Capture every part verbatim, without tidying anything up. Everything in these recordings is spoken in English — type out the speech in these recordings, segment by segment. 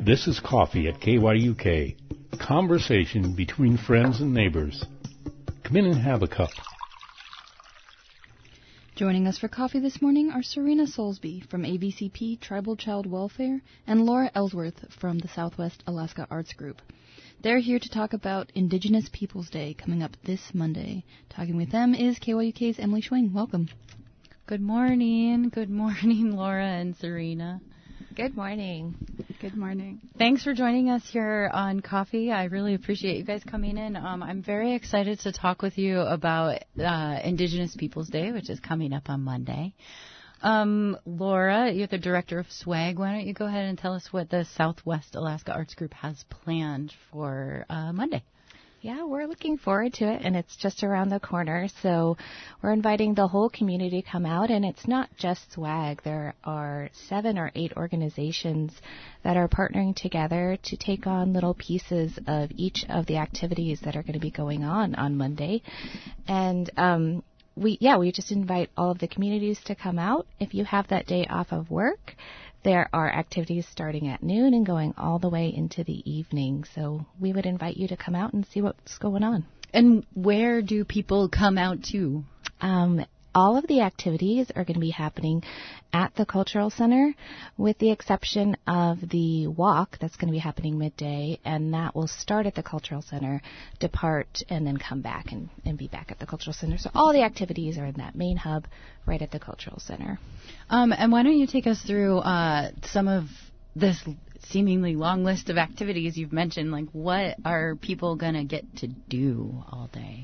This is Coffee at K Y U K. Conversation between friends and neighbors. Come in and have a cup. Joining us for coffee this morning are Serena Soulsby from A V C P Tribal Child Welfare and Laura Ellsworth from the Southwest Alaska Arts Group. They're here to talk about Indigenous Peoples Day coming up this Monday. Talking with them is K Y U K's Emily Schwing. Welcome. Good morning. Good morning, Laura and Serena. Good morning. Good morning. Thanks for joining us here on Coffee. I really appreciate you guys coming in. Um, I'm very excited to talk with you about uh, Indigenous Peoples Day, which is coming up on Monday. Um, Laura, you're the director of SWAG. Why don't you go ahead and tell us what the Southwest Alaska Arts Group has planned for uh, Monday? Yeah, we're looking forward to it, and it's just around the corner. So we're inviting the whole community to come out, and it's not just SWAG. There are seven or eight organizations that are partnering together to take on little pieces of each of the activities that are going to be going on on Monday. And um, we, yeah, we just invite all of the communities to come out. If you have that day off of work, there are activities starting at noon and going all the way into the evening. So we would invite you to come out and see what's going on. And where do people come out to? Um, all of the activities are going to be happening at the Cultural Center, with the exception of the walk that's going to be happening midday, and that will start at the Cultural Center, depart, and then come back and, and be back at the Cultural Center. So all the activities are in that main hub right at the Cultural Center. Um, and why don't you take us through uh, some of this seemingly long list of activities you've mentioned? Like, what are people going to get to do all day?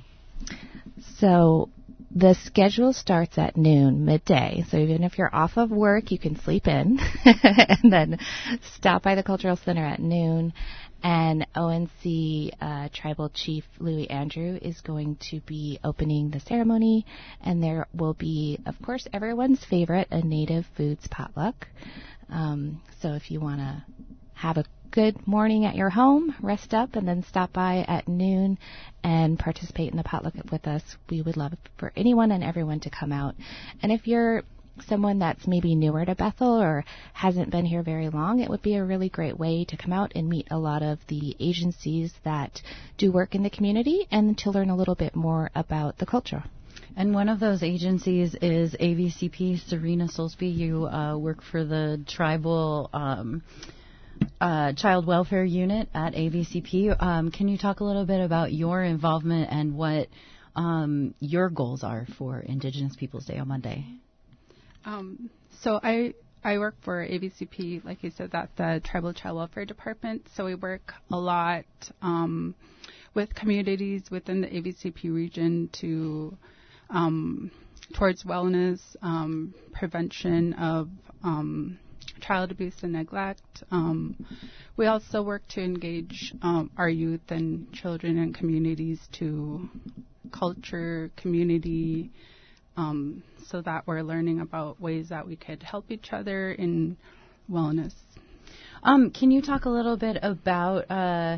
So the schedule starts at noon, midday. So even if you're off of work, you can sleep in and then stop by the Cultural Center at noon. And O N C uh, Tribal Chief Louis Andrew is going to be opening the ceremony. And there will be, of course, everyone's favorite, a Native Foods potluck. Um, so if you want to have a good morning at your home, rest up, and then stop by at noon and participate in the potluck with us, we would love for anyone and everyone to come out. And if you're someone that's maybe newer to Bethel or hasn't been here very long, it would be a really great way to come out and meet a lot of the agencies that do work in the community and to learn a little bit more about the culture. And one of those agencies is A V C P. Serena Soulsby, you uh, work for the tribal um, uh, child welfare unit at A V C P. Um, can you talk a little bit about your involvement and what um, your goals are for Indigenous Peoples Day on Monday? Um, so I I work for A V C P, like you said, that's the Tribal Child Welfare Department. So we work a lot um, with communities within the A V C P region to um, towards wellness, um, prevention of um, child abuse and neglect. Um, we also work to engage um, our youth and children and communities to culture, community, um, so that we're learning about ways that we could help each other in wellness. Um, can you talk a little bit about uh,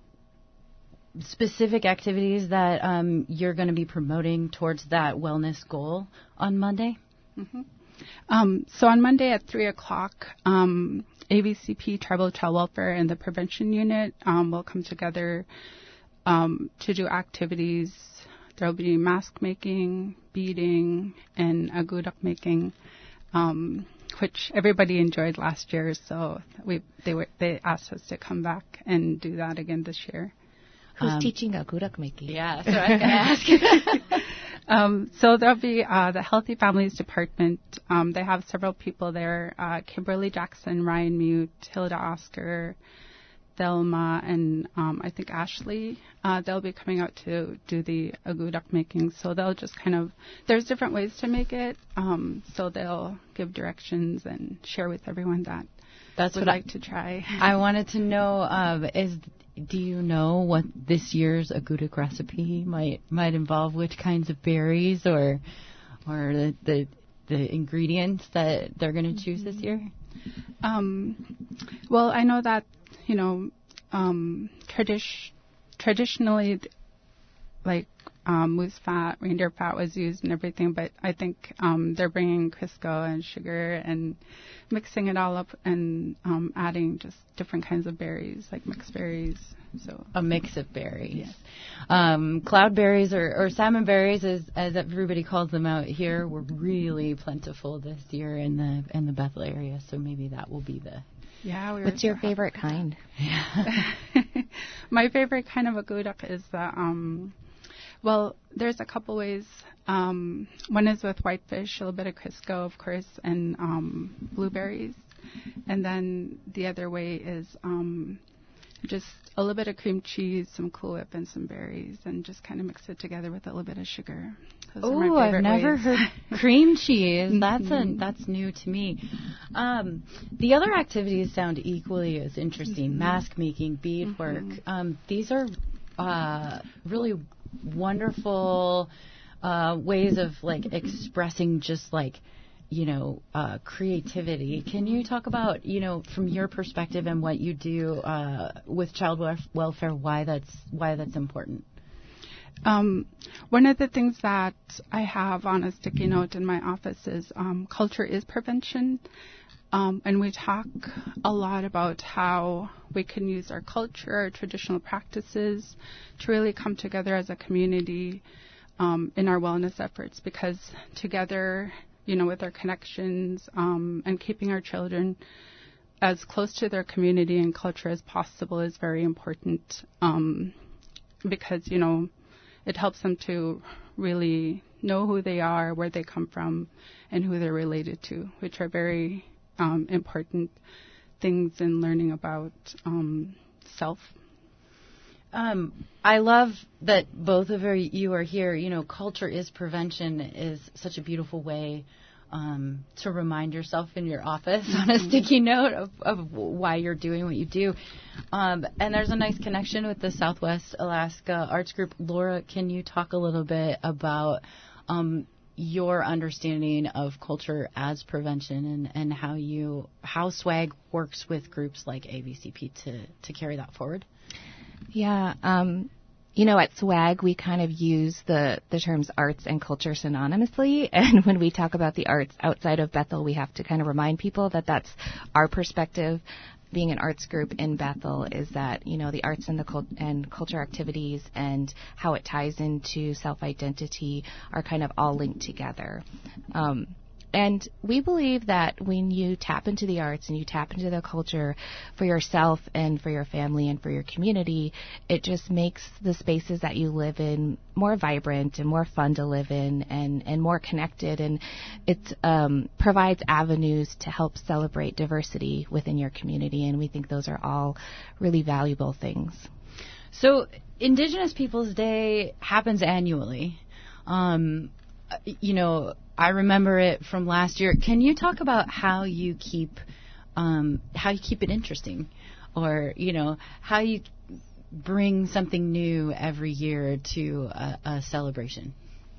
specific activities that um, you're going to be promoting towards that wellness goal on Monday? Mm-hmm. Um, so on Monday at three o'clock, um, A V C P Tribal Child Welfare and the Prevention Unit um, will come together um, to do activities. There will be mask making, beading, and agudak making, um, which everybody enjoyed last year. So we they were they asked us to come back and do that again this year. Who's Um, teaching agudak making? Yeah, so I was going to ask. um, so there'll be uh, the Healthy Families Department. Um, they have several people there: uh, Kimberly Jackson, Ryan Mute, Hilda Oscar, Thelma, and um, I think Ashley. Uh, they'll be coming out to do the agudak making. So they'll just kind of, there's different ways to make it. Um, so they'll give directions and share with everyone that That's would what like I, to try. I wanted to know. Um, is do you know what this year's agudak recipe might might involve? Which kinds of berries or or the the, the ingredients that they're going to choose this year? Um, well, I know that, you know, um, tradi- traditionally, like um, moose fat, reindeer fat was used and everything, but I think um, they're bringing Crisco and sugar and mixing it all up and um, adding just different kinds of berries, like mixed berries. So a mix of berries. Yes. Um, cloudberries or, or salmon berries, as, as everybody calls them out here, were really plentiful this year in the in the Bethel area. So maybe that will be the. Yeah. We What's your favorite kind? Yeah. My favorite kind of agudak is the. Um, well, there's a couple ways. Um, one is with whitefish, a little bit of Crisco, of course, and um, blueberries, and then the other way is. Um, Just a little bit of cream cheese, some Cool Whip, and some berries, and just kind of mix it together with a little bit of sugar. Oh, I've never ways. heard cream cheese. That's a that's new to me. Um, the other activities sound equally as interesting: mm-hmm. mask making, beadwork. Mm-hmm. Um, these are uh, really wonderful uh, ways of like expressing just like. you know, uh, creativity. Can you talk about, you know, from your perspective and what you do uh, with child welfare, why that's why that's important? Um, one of the things that I have on a sticky note in my office is um, culture is prevention. Um, and we talk a lot about how we can use our culture, our traditional practices to really come together as a community um, in our wellness efforts, because together, you know, with our connections um, and keeping our children as close to their community and culture as possible is very important um, because, you know, it helps them to really know who they are, where they come from, and who they're related to, which are very um, important things in learning about um, self. Um, I love that both of you are here. You know, culture is prevention is such a beautiful way um, to remind yourself in your office on a sticky note of, of why you're doing what you do. Um, and there's a nice connection with the Southwest Alaska Arts Group. Laura, can you talk a little bit about um, your understanding of culture as prevention and, and how you how SWAG works with groups like A B C P to, to carry that forward? Yeah, um, you know, at SWAG, we kind of use the, the terms arts and culture synonymously. And when we talk about the arts outside of Bethel, we have to kind of remind people that that's our perspective. Being an arts group in Bethel is that, you know, the arts and the cult- and culture activities and how it ties into self-identity are kind of all linked together. Um, And we believe that when you tap into the arts and you tap into the culture for yourself and for your family and for your community, it just makes the spaces that you live in more vibrant and more fun to live in and, and more connected. And it um, provides avenues to help celebrate diversity within your community. And we think those are all really valuable things. So Indigenous Peoples Day happens annually. Um, you know, I remember it from last year. Can you talk about how you keep um, how you keep it interesting, or you know how you bring something new every year to a, a celebration?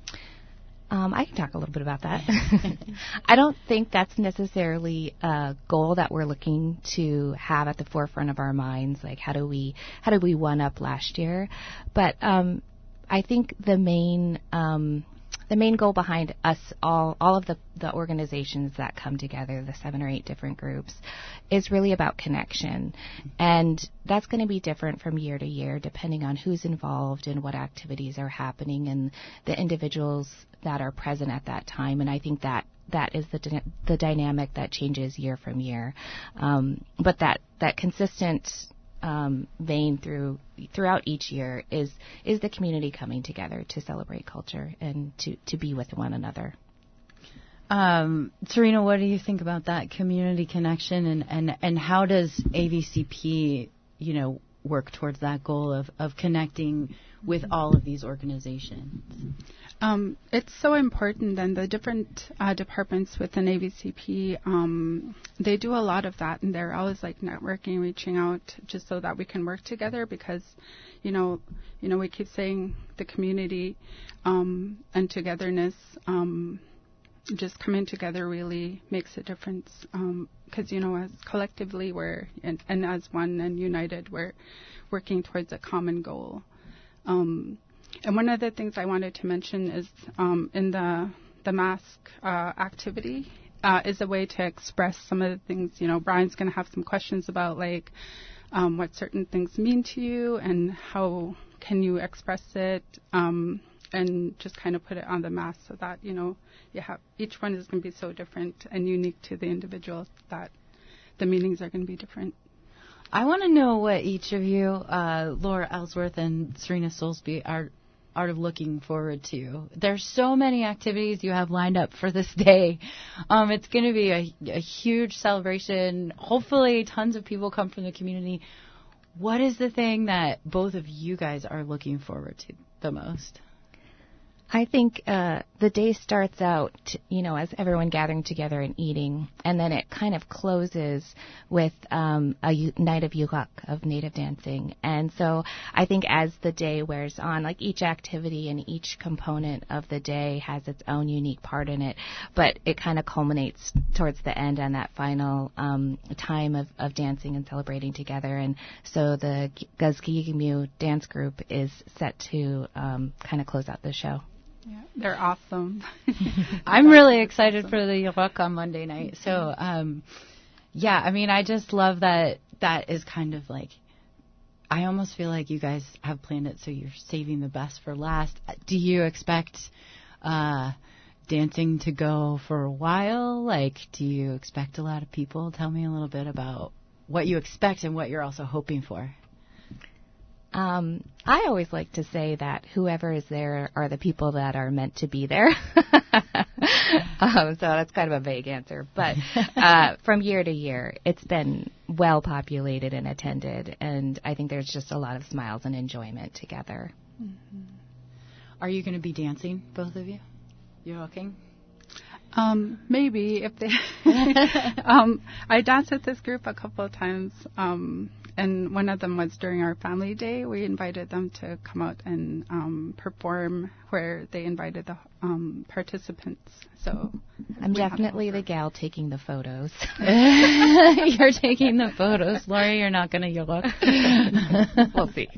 Um, I can talk a little bit about that. I don't think that's necessarily a goal that we're looking to have at the forefront of our minds. Like, how do we how do we one up last year? But um, I think the main um, the main goal behind us all, all of the, the organizations that come together, the seven or eight different groups, is really about connection. And that's going to be different from year to year, depending on who's involved and what activities are happening and the individuals that are present at that time. And I think that that is the dy- the dynamic that changes year from year. Um, but that, that consistent Um, vein through throughout each year is is the community coming together to celebrate culture and to, to be with one another. Um, Serena, what do you think about that community connection, and, and, and how does A V C P, you know, work towards that goal of, of connecting with all of these organizations? Um, it's so important, and the different uh, departments within A V C P, um, they do a lot of that, and they're always like networking, reaching out, just so that we can work together. Because, you know, you know, we keep saying the community um, and togetherness, um, just coming together really makes a difference. Because um, you know, as collectively we're and, and as one and united, we're working towards a common goal. Um, and one of the things I wanted to mention is um, in the the mask uh, activity uh, is a way to express some of the things. You know, Brian's going to have some questions about like um, what certain things mean to you and how can you express it, um, and just kind of put it on the mask so that, you know, you have each one is going to be so different and unique to the individual that the meanings are going to be different. I want to know what each of you, uh, Laura Ellsworth and Serena Soulsby, are are looking forward to. There's so many activities you have lined up for this day. Um, it's going to be a, a huge celebration. Hopefully, tons of people come from the community. What is the thing that both of you guys are looking forward to the most? I think uh, the day starts out, you know, as everyone gathering together and eating, and then it kind of closes with um, a u- night of yuluk, of native dancing. And so I think as the day wears on, like each activity and each component of the day has its own unique part in it, but it kind of culminates towards the end on that final um, time of, of dancing and celebrating together. And so the Gazkigimu dance group is set to um, kind of close out the show. Yeah, they're awesome. I'm really excited awesome. for the yuluk on Monday night. So, um, yeah, I mean, I just love that that is kind of like, I almost feel like you guys have planned it so you're saving the best for last. Do you expect uh, dancing to go for a while? Like, do you expect a lot of people? Tell me a little bit about what you expect and what you're also hoping for. Um, I always like to say that whoever is there are the people that are meant to be there. um, so that's kind of a vague answer. But uh, from year to year, it's been well populated and attended, and I think there's just a lot of smiles and enjoyment together. Mm-hmm. Are you going to be dancing, both of you? You're looking? Um, maybe if they. um, I danced with this group a couple of times. Um, And one of them was during our family day. We invited them to come out and um, perform where they invited the um, participants. So I'm definitely the gal taking the photos. You're taking the photos. Laura, you're not going to look. We'll see.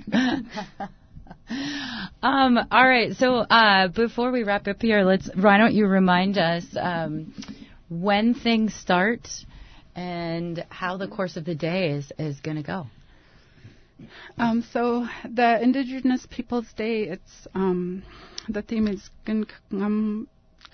Um, all right. So uh, before we wrap up here, let's. Why don't you remind us um, when things start and how the course of the day is, is going to go? Um, so the Indigenous Peoples Day, it's um, the theme is um,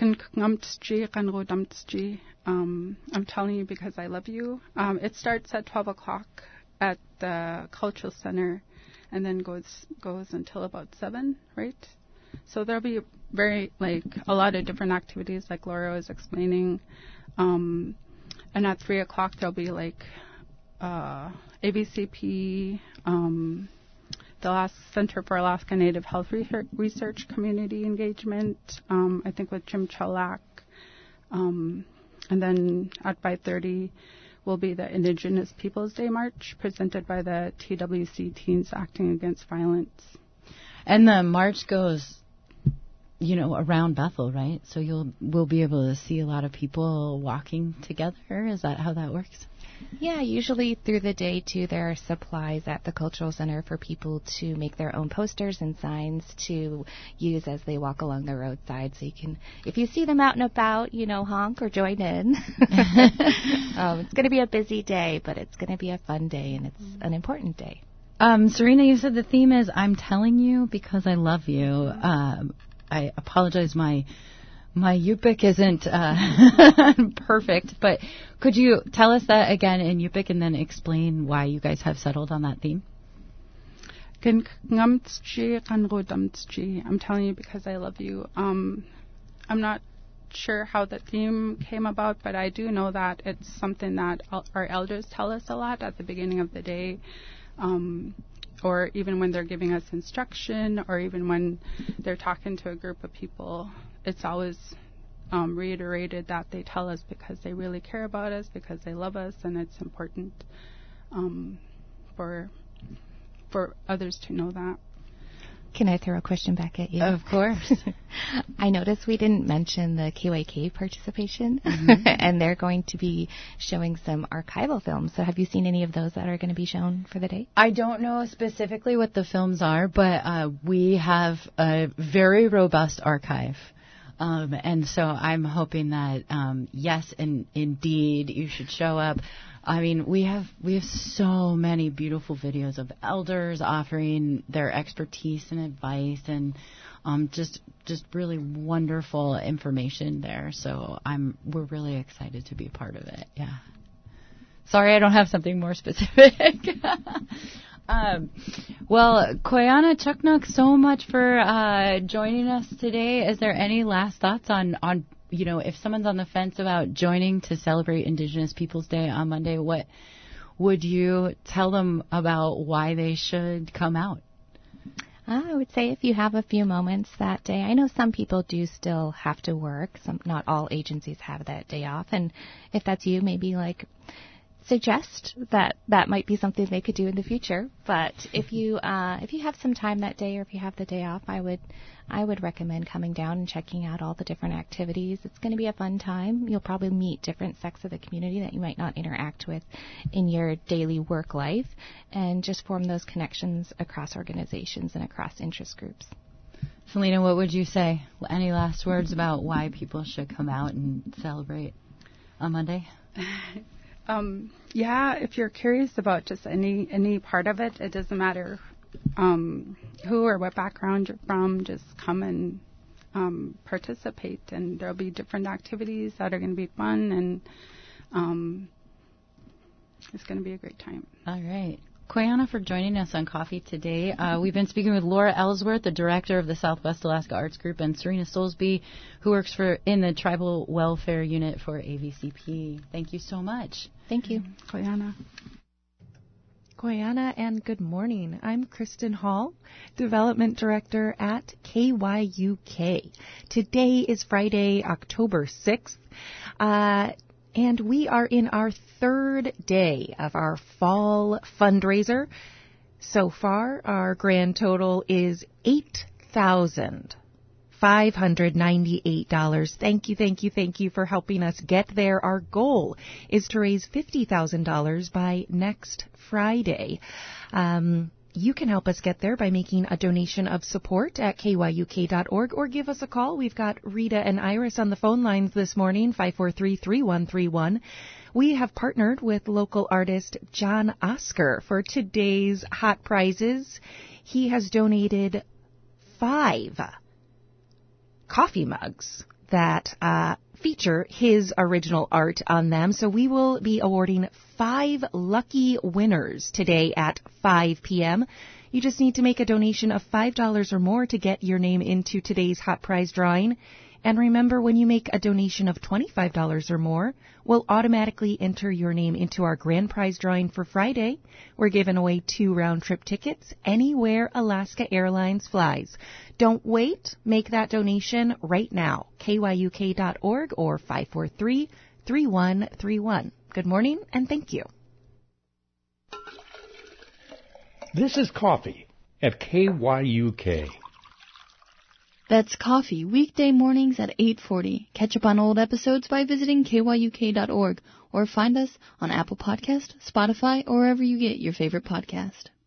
I'm telling you because I love you. Um, it starts at twelve o'clock at the Cultural Center and then goes goes until about seven, right? So there'll be very, like, a lot of different activities like Laura was explaining. Um, And at three o'clock, there'll be, like, uh, A B C P, um, the Alaska Center for Alaska Native Health Research Community Engagement, um, I think with Jim Cholak. Um, and then at five thirty will be the Indigenous Peoples Day March presented by the T W C Teens Acting Against Violence. And the march goes, you know, around Bethel, right? So you'll we'll be able to see a lot of people walking together. Is that how that works? Yeah, usually through the day, too, there are supplies at the Cultural Center for people to make their own posters and signs to use as they walk along the roadside. So you can, if you see them out and about, you know, honk or join in. um, it's going to be a busy day, but it's going to be a fun day, and it's an important day. Um, Serena, you said the theme is I'm telling you because I love you. Um, I apologize, my my Yupik isn't uh, perfect, but could you tell us that again in Yupik and then explain why you guys have settled on that theme? I'm telling you because I love you. Um, I'm not sure how the theme came about, but I do know that it's something that our elders tell us a lot at the beginning of the day. Um, or even when they're giving us instruction, or even when they're talking to a group of people, it's always um, reiterated that they tell us because they really care about us, because they love us, and it's important um, for for others to know that. Can I throw a question back at you? Of course. I noticed we didn't mention the K Y K participation, Mm-hmm. and they're going to be showing some archival films. So have you seen any of those that are going to be shown for the day? I don't know specifically what the films are, but uh, we have a very robust archive. Um, and so I'm hoping that, um, yes, and indeed, you should show up. I mean, we have we have so many beautiful videos of elders offering their expertise and advice, and um, just just really wonderful information there. So I'm we're really excited to be a part of it. Yeah. Sorry, I don't have something more specific. um, well, Koyana Chuknuk, so much for uh, joining us today. Is there any last thoughts on on you know, if someone's on the fence about joining to celebrate Indigenous Peoples Day on Monday, what would you tell them about why they should come out? I would say if you have a few moments that day. I know some people do still have to work. Some, not all agencies have that day off. And if that's you, maybe like suggest that that might be something they could do in the future. But if you uh, if you have some time that day, or if you have the day off, I would I would recommend coming down and checking out all the different activities. It's going to be a fun time. You'll probably meet different sects of the community that you might not interact with in your daily work life, and just form those connections across organizations and across interest groups. Selena, what would you say? Any last words about why people should come out and celebrate on Monday? Um, yeah, if you're curious about just any any part of it, it doesn't matter um, who or what background you're from. Just come and um, participate, and there'll be different activities that are going to be fun, and um, it's going to be a great time. All right. Koyana, for joining us on Coffee today. Uh, we've been speaking with Laura Ellsworth, the director of the Southwest Alaska Arts Group, and Serena Soulsby, who works for in the Tribal Welfare Unit for A V C P. Thank you so much. Thank you. Koyana. Koyana, and good morning. I'm Kristen Hall, Development Director at K Y U K. Today is Friday, October sixth, uh, and we are in our third day of our fall fundraiser. So far, our grand total is eight thousand five hundred ninety-eight dollars. Thank you, thank you, thank you for helping us get there. Our goal is to raise fifty thousand dollars by next Friday. Um, you can help us get there by making a donation of support at K Y U K dot org, or give us a call. We've got Rita and Iris on the phone lines this morning, five four three, three one three one. We have partnered with local artist John Oscar for today's hot prizes. He has donated five coffee mugs that uh, feature his original art on them. So we will be awarding five lucky winners today at five p.m. You just need to make a donation of five dollars or more to get your name into today's hot prize drawing. And remember, when you make a donation of twenty-five dollars or more, we'll automatically enter your name into our grand prize drawing for Friday. We're giving away two round-trip tickets anywhere Alaska Airlines flies. Don't wait. Make that donation right now. K Y U K dot org or five four three, three one three one. Good morning, and thank you. This is Coffee at K Y U K. That's Coffee, weekday mornings at eight forty. Catch up on old episodes by visiting K Y U K dot org or find us on Apple Podcast, Spotify, or wherever you get your favorite podcast.